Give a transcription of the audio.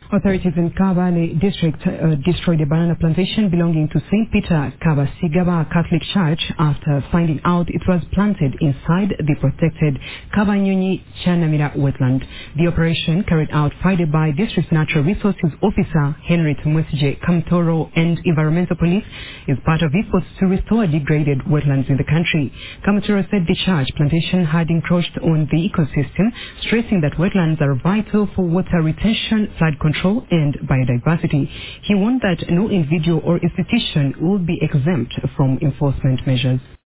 Authorities in Kabale district destroyed a banana plantation belonging to St. Peter Kabasigaba Catholic Church after finding out it was planted inside the protected Kabanyunyi Chanamira wetland. The operation, carried out Friday by District Natural Resources Officer Henry Mwesije Kamtoro and Environmental Police, is part of efforts to restore degraded wetlands in the country. Kamtoro said the church plantation had encroached on the ecosystem, stressing that wetlands are vital for water retention, flood control and biodiversity. He warned that no individual or institution will be exempt from enforcement measures.